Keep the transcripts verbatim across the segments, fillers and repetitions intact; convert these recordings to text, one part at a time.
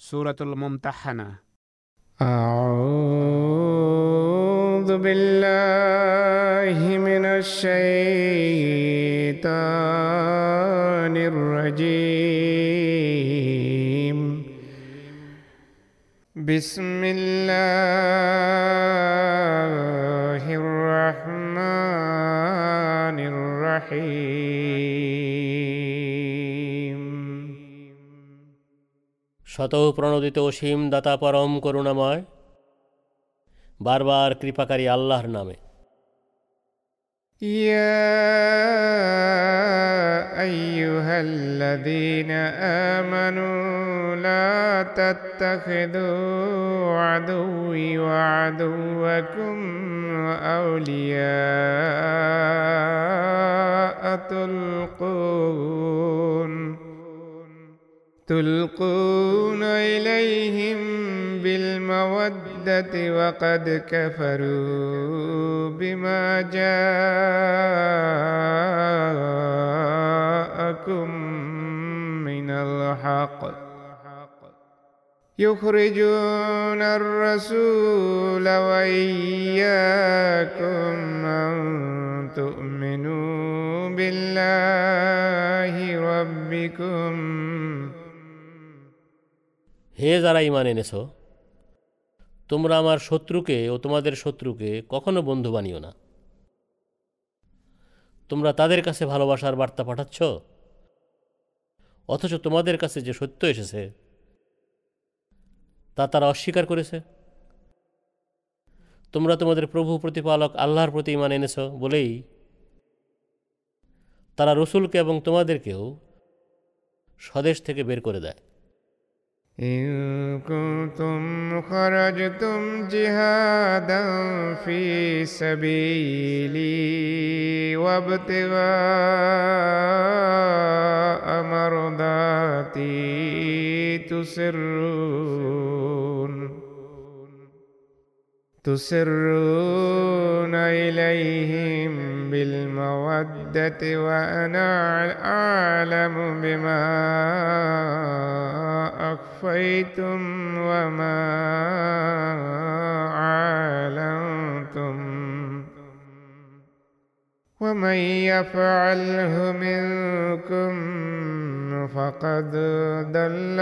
সূরাতুল মুমতাহানা। أعوذ بالله من الشيطان الرجيم. بسم الله الرحمن الرحيم. শত প্রণোদিত অসীম দাতা পরম করুণাময়, বারবার কৃপাকারী আল্লাহর নামে। يا أيها الذين آمنوا لا تتخذوا عدوي وعدوكم أولياء تلقون تلقون إليهم بالمودة وقد كفروا بما جاءكم من الحق يخرجون الرسول وإياكم أن تؤمنوا بالله ربكم. হে যারা ঈমান এনেছ, তোমরা আমার শত্রুকে ও তোমাদের শত্রুকে কখনো বন্ধু বানিও না। তোমরা তাদের কাছে ভালোবাসার বার্তা পাঠাচ্ছ, অথচ তোমাদের কাছে যে সত্য এসেছে তা তারা অস্বীকার করেছে। তোমরা তোমাদের প্রভু প্রতিপালক আল্লাহর প্রতি ঈমান এনেছ বলেই তারা রসুলকে এবং তোমাদেরকেও স্বদেশ থেকে বের করে দেয়। إن كنتم خرجتم جهادا في سبيلي وابتغاء مرضاتي تسرون تسرون إليهم بالمودة وأنا أعلم بما أخفيتم وما أعلنتم ومن يفعله منكم فقد ضل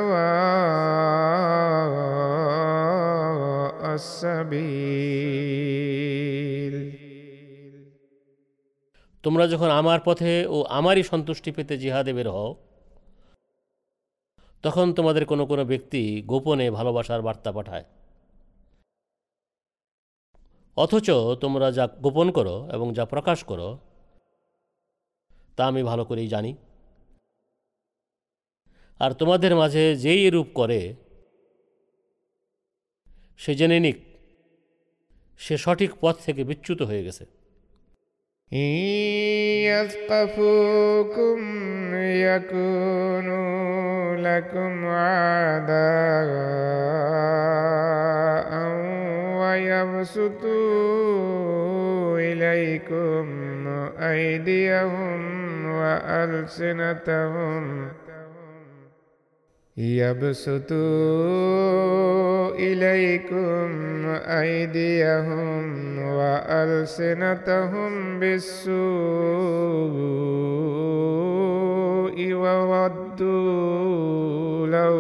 سواء السبيل. তোমরা যখন আমার পথে ও আমারই সন্তুষ্টি পেতে জিহাদে বের হও, তখন তোমাদের কোনো কোনো ব্যক্তি গোপনে ভালোবাসার বার্তা পাঠায়, অথচ তোমরা যা গোপন করো এবং যা প্রকাশ করো তা আমি ভালো করেই জানি। আর তোমাদের মাঝে যেই এরূপ করে সে জেনে নিক সে সঠিক পথ থেকে বিচ্যুত হয়ে গেছে। إن يثقفوكم يكونوا لكم أعداء ويبسطوا إليكم أيديهم وألسنتهم يبسطوا إليكم أيديهم وألسنتهم بالسوء وودوا لو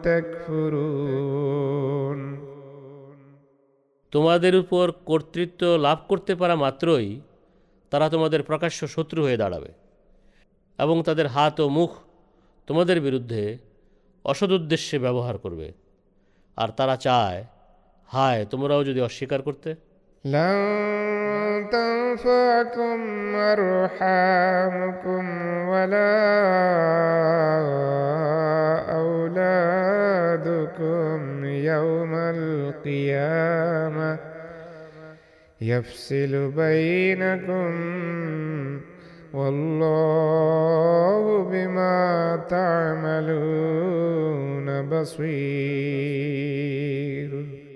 تكفرون. তোমাদের উপর কর্তৃত্ব লাভ করতে পারা মাত্রই তারা তোমাদের প্রকাশ্য শত্রু হয়ে দাঁড়াবে এবং তাদের হাত ও মুখ তোমাদের বিরুদ্ধে অসৎ উদ্দেশ্যে ব্যবহার করবে। আর তারা চায়, হায় তোমরাও যদি অস্বীকার করতে। لن تنفعكم أرحامكم ولا أولادكم يوم القيامة يفصل بينكم والله بما تعملون بصير.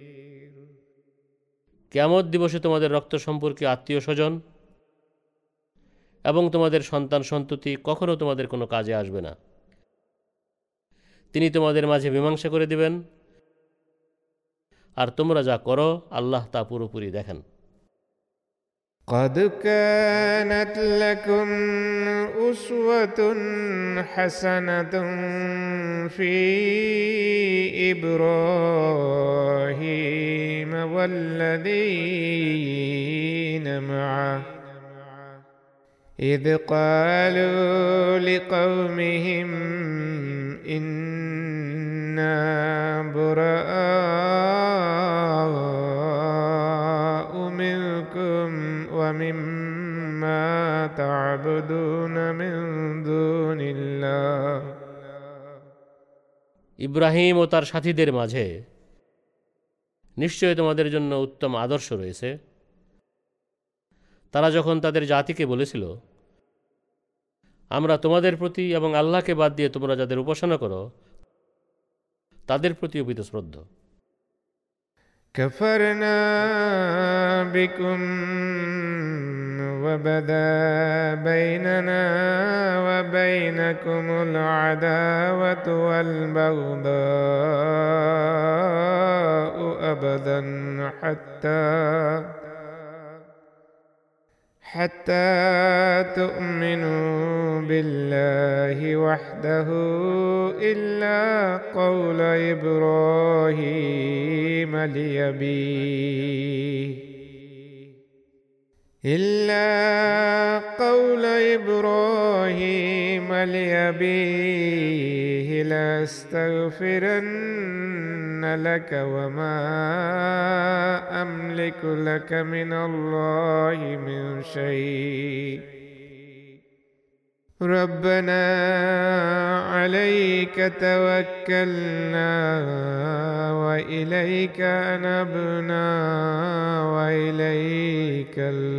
কিয়ামত দিবসে তোমাদের রক্ত সম্পর্কে আত্মীয় স্বজন এবং তোমাদের সন্তান সন্ততি কখনো তোমাদের কোনো কাজে আসবে না। তিনি তোমাদের মাঝে মীমাংসা করে দিবেন, আর তোমরা যা করো আল্লাহ তা পুরোপুরি দেখেন। قد كانت لكم أسوة حسنة في إبراهيم والذين معه إذ قالوا لقومهم إنا براء منكم ومما تعبدون من دون الله। ইব্রাহিম ও তার সাথীদের মাঝে নিশ্চয় তোমাদের জন্য উত্তম আদর্শ রয়েছে। তারা যখন তাদের জাতিকে বলেছিল, আমরা তোমাদের প্রতি এবং আল্লাহকে বাদ দিয়ে তোমরা যাদের উপাসনা করো তাদের প্রতিও বীতশ্রদ্ধ। كفرنا بكم وبدا بيننا وبينكم العداوة والبغضاء أبدا حتى حتى تؤمنوا بالله وحده إلا قول إبراهيم لأبيه إلا قول إبراهيم لأبيه لأستغفرن لك وما أملك لك من الله من شيء ربنا عليك توكلنا وإليك أنبنا وإليك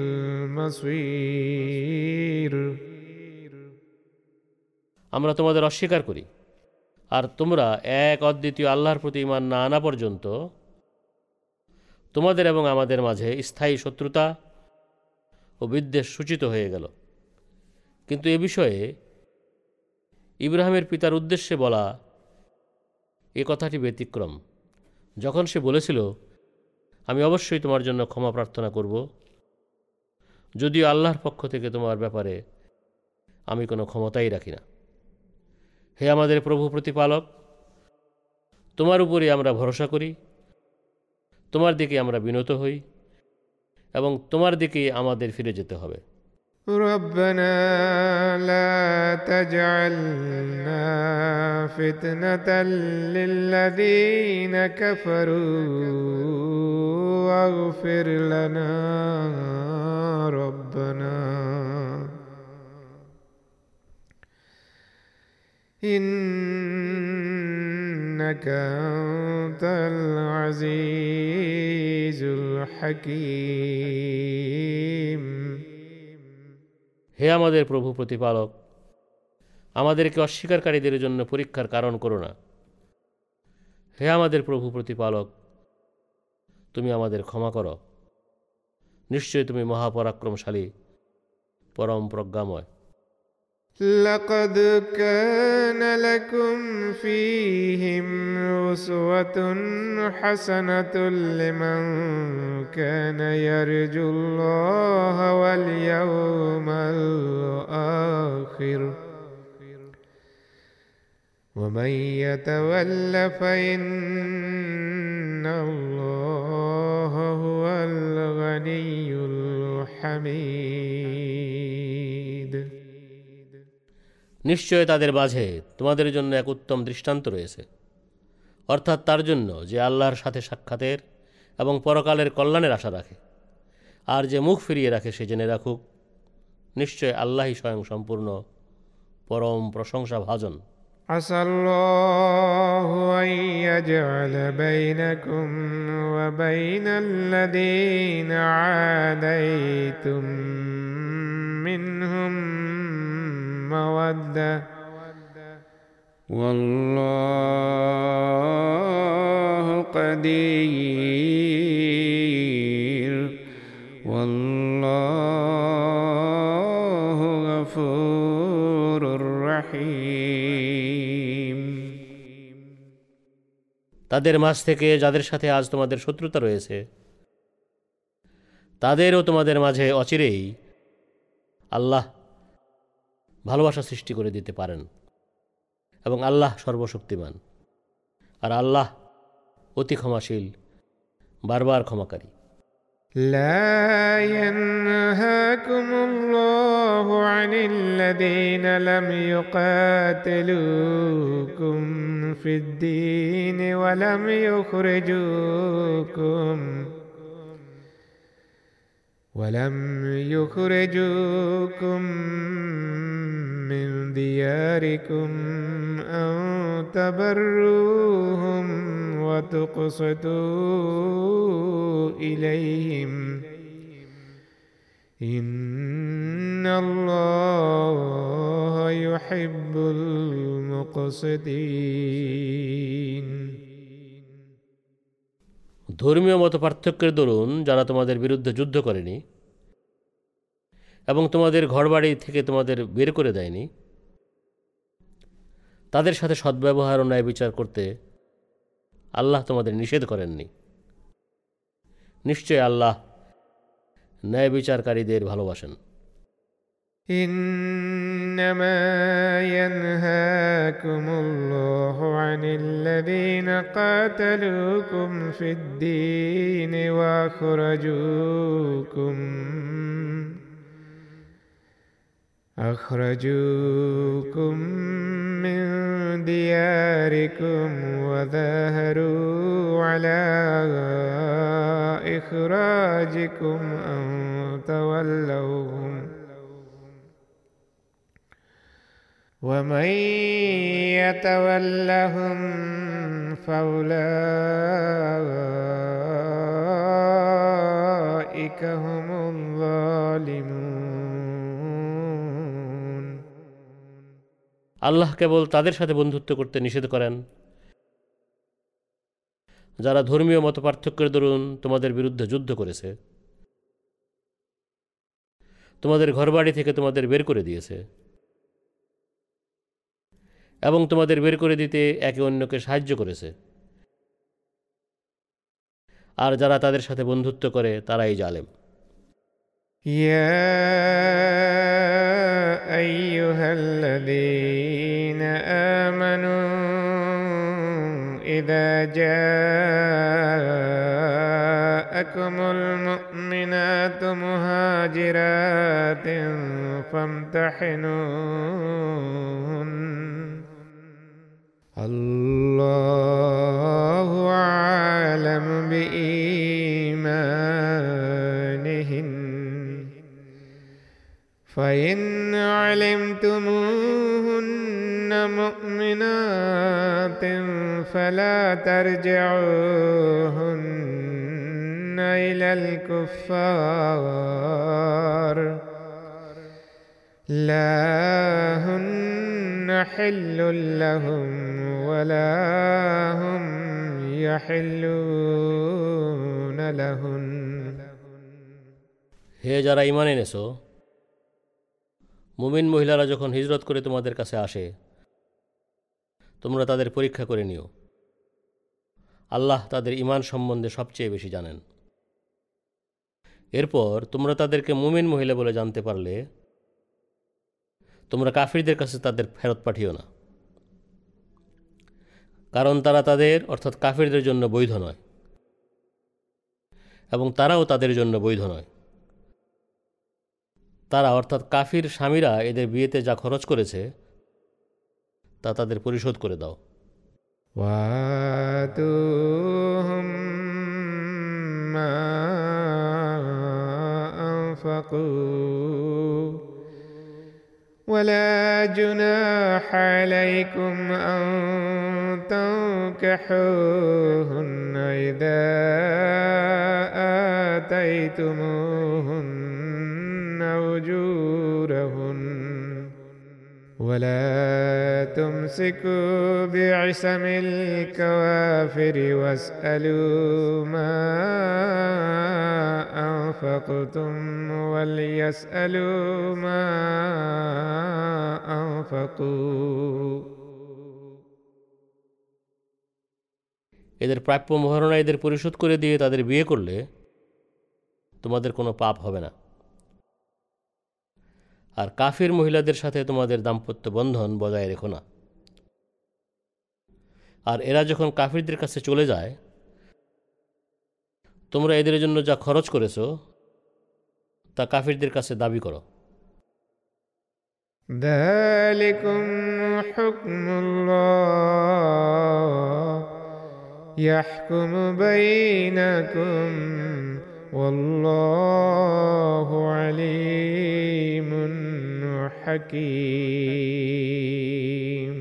المصير। আমরা তোমাদের অস্বীকার করি, আর তোমরা এক অদ্বিতীয় আল্লাহর প্রতি ঈমান না আনা পর্যন্ত তোমাদের এবং আমাদের মাঝে স্থায়ী শত্রুতা ও বিদ্বেষ সূচিত হয়ে গেল। কিন্তু এ বিষয়ে ইব্রাহিমের পিতার উদ্দেশ্যে বলা এ কথাটি ব্যতিক্রম, যখন সে বলেছিল, আমি অবশ্যই তোমার জন্য ক্ষমা প্রার্থনা করব, যদিও আল্লাহর পক্ষ থেকে তোমার ব্যাপারে আমি কোনো ক্ষমতাই রাখি না। হে আমাদের প্রভু প্রতিপালক, তোমার উপরই আমরা ভরসা করি, তোমার দিকে আমরা বিনত হই এবং তোমার দিকেই আমাদের ফিরে যেতে হবে। ربنا لا تجعلنا فتنة للذين كفروا واغفر لنا ربنا إنك أنت العزيز الحكيم। হে আমাদের প্রভু প্রতিপালক, আমাদেরকে অস্বীকারীদের জন্য পরীক্ষার কারণ করো না। হে আমাদের প্রভু প্রতিপালক, তুমি আমাদের ক্ষমা করো, নিশ্চয় তুমি মহাপরাক্রমশালী, পরম প্রজ্ঞাময়। لقد كان لكم فيهم أسوة حسنة لمن كان يرجو الله واليوم الآخر ومن يتول فإن الله هو الغني الحميد। নিশ্চয় তাদের মাঝে তোমাদের জন্য এক উত্তম দৃষ্টান্ত রয়েছে, অর্থাৎ তার জন্য যে আল্লাহর সাথে সাক্ষাতের এবং পরকালের কল্যাণের আশা রাখে, আর যে মুখ ফিরিয়ে রাখে সে জেনে রাখুক, নিশ্চয় আল্লাহই স্বয়ং সম্পূর্ণ পরম প্রশংসা ভাজন। আসাল্লাহু আন ইয়াজআলা বাইনাকুম ওয়া বাইনাল্লাযীনা আদাইতুম মিনহুম মাওয়াদ্দা ওয়াল্লাহু কাদির ওয়াল্লাহু গফুরুর রহিম। তাদের মাঝ থেকে যাদের সাথে আজ তোমাদের শত্রুতা রয়েছে তাদেরও তোমাদের মাঝে অচিরেই আল্লাহ ভালোবাসা সৃষ্টি করে দিতে পারেন এবং আল্লাহ সর্বশক্তিমান আর আল্লাহ অতি ক্ষমাশীল বারবার ক্ষমাকারী لا ينهاكم الله عن الذين لم يقاتلوكم في الدين ولم يخرجوكم ولم يخرجوكم من دياركم أن تبروهم وتقسطوا إليهم إن الله يحب المقسطين ধর্মীয় মতপার্থক্যের দরুন যারা তোমাদের বিরুদ্ধে যুদ্ধ করেনি এবং তোমাদের ঘরবাড়ি থেকে তোমাদের বের করে দেয়নি তাদের সাথে সদ্ব্যবহার ও ন্যায় বিচার করতে আল্লাহ তোমাদের নিষেধ করেননি। নিশ্চয় আল্লাহ ন্যায় বিচারকারীদের ভালোবাসেন। إنما ينهاكم الله عن الذين قاتلوكم في الدين وأخرجوكم أخرجوكم من دياركم وظاهروا على إخراجكم أن تولوهم ومن يتولهم فأولئك هم الظالمون আল্লাহ কেবল তাদের সাথে বন্ধুত্ব করতে নিষেধ করেন যারা ধর্মীয় মতপার্থক্যের দরুন তোমাদের বিরুদ্ধে যুদ্ধ করেছে, তোমাদের ঘরবাড়ি থেকে তোমাদের বের করে দিয়েছে এবং তোমাদের বের করে দিতে একে অন্যকে সাহায্য করেছে, আর যারা তাদের সাথে বন্ধুত্ব করে তারাই জালেম। ইয়া আইয়ুহাল্লাযীনা আমানু ইযা জাআকুমুল মুমিনাতু মুহাজিরাতিন ফামতাহিনুন আল্লাহু আ'লামু বিঈমানিহিন فإن علمتموهن مؤمنات فلا ترجعوهن إلى الكفار لا هن حل لهم ولا هم يحلون لهن হে যারা ঈমান এনেছো, মুমিন মহিলারা যখন হিজরত করে তোমাদের কাছে আসে তোমরা তাদের পরীক্ষা করে নিও। আল্লাহ তাদের ঈমান সম্বন্ধে সবচেয়ে বেশি জানেন। এরপর তোমরা তাদেরকে মুমিন মহিলা বলে জানতে পারলে তোমরা কাফিরদের কাছে তাদের ফেরত পাঠিও না, কারণ তারা তাদের অর্থাৎ কাফিরদের জন্য বৈধ নয় এবং তারাও তাদের জন্য বৈধ নয়। তারা অর্থাৎ কাফির স্বামীরা এদের বিয়েতে যা খরচ করেছে তা তাদের পরিশোধ করে দাও। ওয়াতুহুম মা আনফাকু ওয়ালা জুনাহা আলাইকুম আন তানকিহুহুন্না ইযা আতাইতুমুহুন্না উজুরহুন ولا تمسكوا بعصم الكوافر واسألوا ما أنفقتم وليسألوا ما أنفقوا এদের প্রাপ্য মহারণা এদের পরিশোধ করে দিয়ে তাদের বিয়ে করলে তোমাদের কোনো পাপ হবে না। আর কাফির মহিলাদের সাথে তোমাদের দাম্পত্য বন্ধন বজায় রেখো না। আর এরা যখন কাফিরদের কাছে চলে যায়, তোমরা এদের জন্য যা খরচ করেছো তা কাফিরদের কাছে দাবি করো। যালিকুম হুকমুল্লাহ ইয়াহকুমু বাইনাকুম ওয়াল্লাহু আলিমুন হাকীম।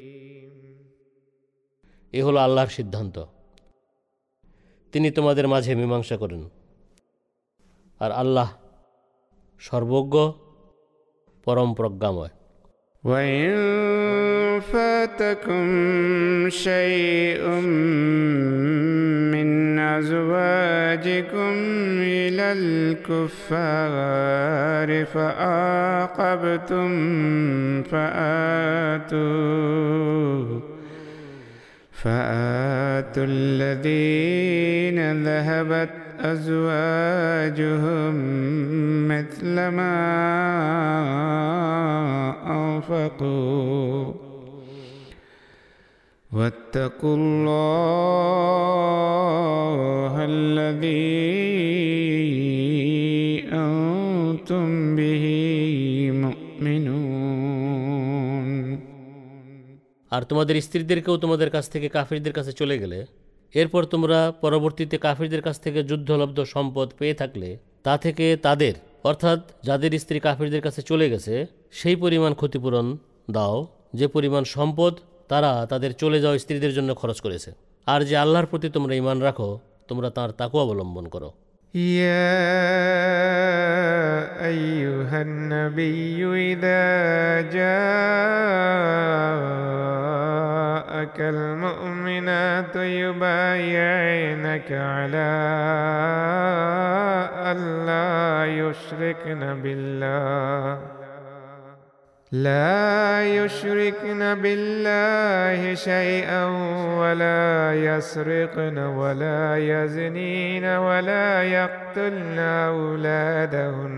এ হলো আল্লাহর সিদ্ধান্ত, তিনি তোমাদের মাঝে মীমাংসা করেন। আর আল্লাহ সর্বজ্ঞ, পরম প্রজ্ঞাময়। وَإِن فَاتَكُمْ شَيْءٌ مِّنْ أَزْوَاجِكُمْ إِلَى الْكُفَّارِ فَعَاقَبْتُمْ فَآتُوا فآتوا الذين ذهبت أزواجهم مثل ما أنفقوا واتقوا الله الذي أنتم به مؤمنون। আর তোমাদের স্ত্রীদেরকেও তোমাদের কাছ থেকে কাফিরদের কাছে চলে গেলে, এরপর তোমরা পরবর্তীতে কাফিরদের কাছ থেকে যুদ্ধলব্ধ সম্পদ পেয়ে থাকলে তা থেকে তাদের, অর্থাৎ যাদের স্ত্রী কাফিরদের কাছে চলে গেছে, সেই পরিমাণ ক্ষতিপূরণ দাও যে পরিমাণ সম্পদ তারা তাদের চলে যাওয়া স্ত্রীদের জন্য খরচ করেছে। আর যে আল্লাহর প্রতি তোমরা ঈমান রাখো, তোমরা তাঁর তাকওয়া অবলম্বন করো। يا أيها النبي إذا جاءك المؤمنات يبايعنك على ألا يشركن بالله لا يشركن بالله شيئا ولا يسرقن ولا يزنين ولا يقتلن أولادهن।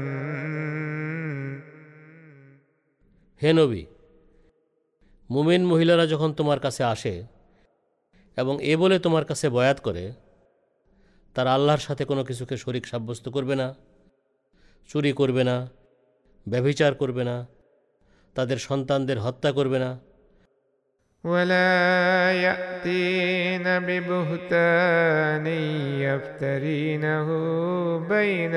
হে নবী, মুমিন মহিলারা যখন তোমার কাছে আসে এবং এ বলে তোমার কাছে বয়াত করে তারা আল্লাহর সাথে কোনো কিছুকে শরীক সাব্যস্ত করবে না, চুরি করবে না, ব্যভিচার করবে না, তাদের সন্তানদের হত্যা করবে না, ولا يأتين ببهتان يفترينه بين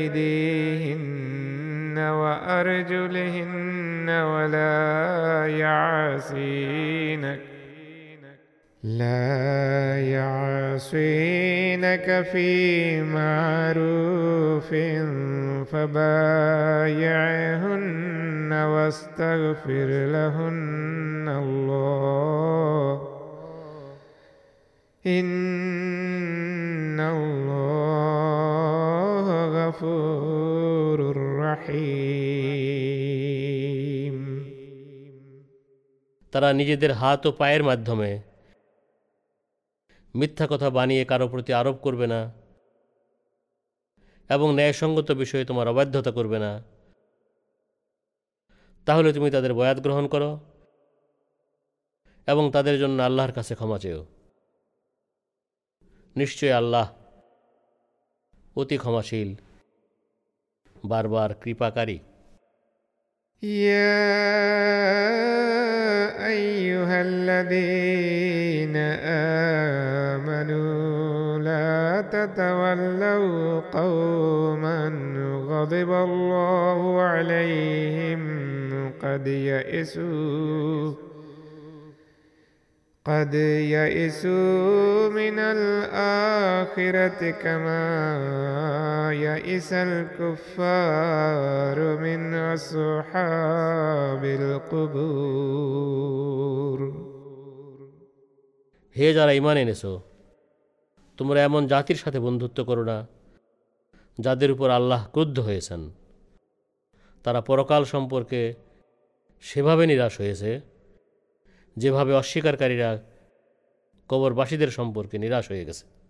أيديهن وأرجلهن ولا يعصينك لا يعصينك في معروف فبايعهن واستغفر لهن الله إن الله غفور رحيم। তারা নিজেদের হাত ও পায়ের মাধ্যমে মিথ্যা কথা বানিয়ে কারো প্রতি আরোপ করবে না এবং ন্যায়সঙ্গত বিষয়ে তোমার অবাধ্যতা করবে না। তাহলে তুমি তাদের বয়াত গ্রহণ করো এবং তাদের জন্য আল্লাহর কাছে ক্ষমা চেও। নিশ্চয় আল্লাহ অতি ক্ষমাশীল, বারবার কৃপাকারী। يا أيها الذين آمنوا لا تتولوا قوما غضب الله عليهم قد يئسوا قد يئسوا من الآخرة كما يئس الكفار من أصحاب القبور। হে যারা ঈমান এনেছো, তোমরা এমন জাতির সাথে বন্ধুত্ব করো না যাদের উপর আল্লাহ ক্রুদ্ধ হয়েছেন। তারা পরকাল সম্পর্কে সেভাবে নিরাশ হয়েছে যেভাবে অস্বীকারীরা কবরবাসীদের সম্পর্কে নিরাশ হয়ে গেছে।